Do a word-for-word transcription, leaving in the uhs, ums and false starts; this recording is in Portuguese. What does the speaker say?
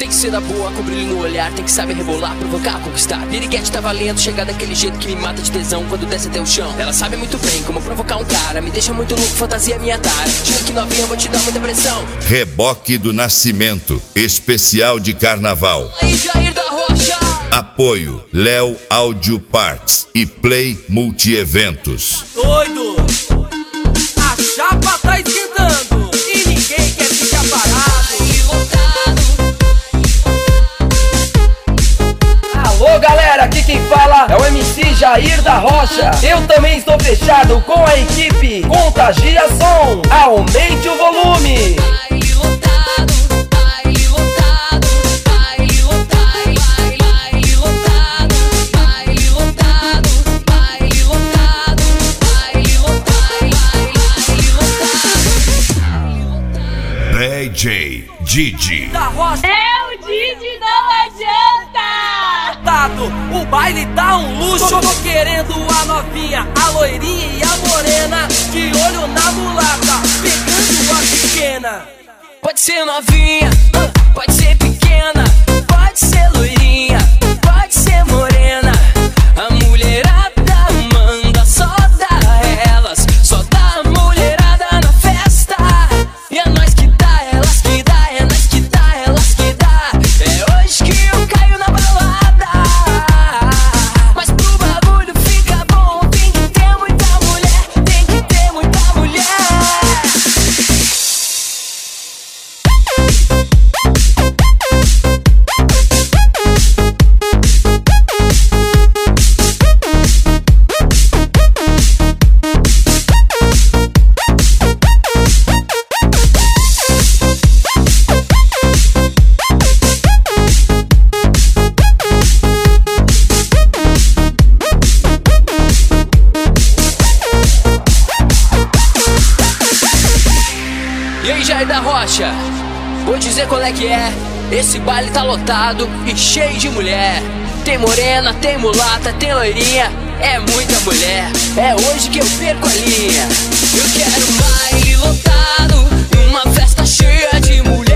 Tem que ser da boa, com brilho no olhar. Tem que saber rebolar, provocar, conquistar. Piriguete tá valendo, chegar daquele jeito que me mata de tesão quando desce até o chão. Ela sabe muito bem como provocar um cara. Me deixa muito louco, fantasia minha tara. Chega que novinha, vou te dar muita pressão. Reboque do Nascimento, especial de carnaval. Aí, Jair da Rocha. Apoio Léo Audio Parts e Play Multieventos. Doido, a chapa tá esquentando e ninguém quer ficar parado. Alô galera, aqui quem fala é o M C Jair da Rocha. Eu também estou fechado com a equipe Contagia Som. Aumente o volume. D J Didi Da Rocha. É o Didi, não adianta! Tado, o baile tá um luxo. Tô, tô querendo a novinha, a loirinha e a morena, de olho na mulata, pegando a pequena. Pode ser novinha, pode ser pequena, pode ser loirinha, pode ser morena. A mulherada manda, só dá elas, só dá a mulherada na festa. E é nós que dá, elas que dá, é nós que dá, elas que dá. É hoje que eu caio na balada. Mas pro bagulho fica bom, tem que ter muita mulher, tem que ter muita mulher. E aí, Jair da Rocha, vou dizer qual é que é. Esse baile tá lotado e cheio de mulher. Tem morena, tem mulata, tem loirinha, é muita mulher. É hoje que eu perco a linha. Eu quero um baile lotado, uma festa cheia de mulher.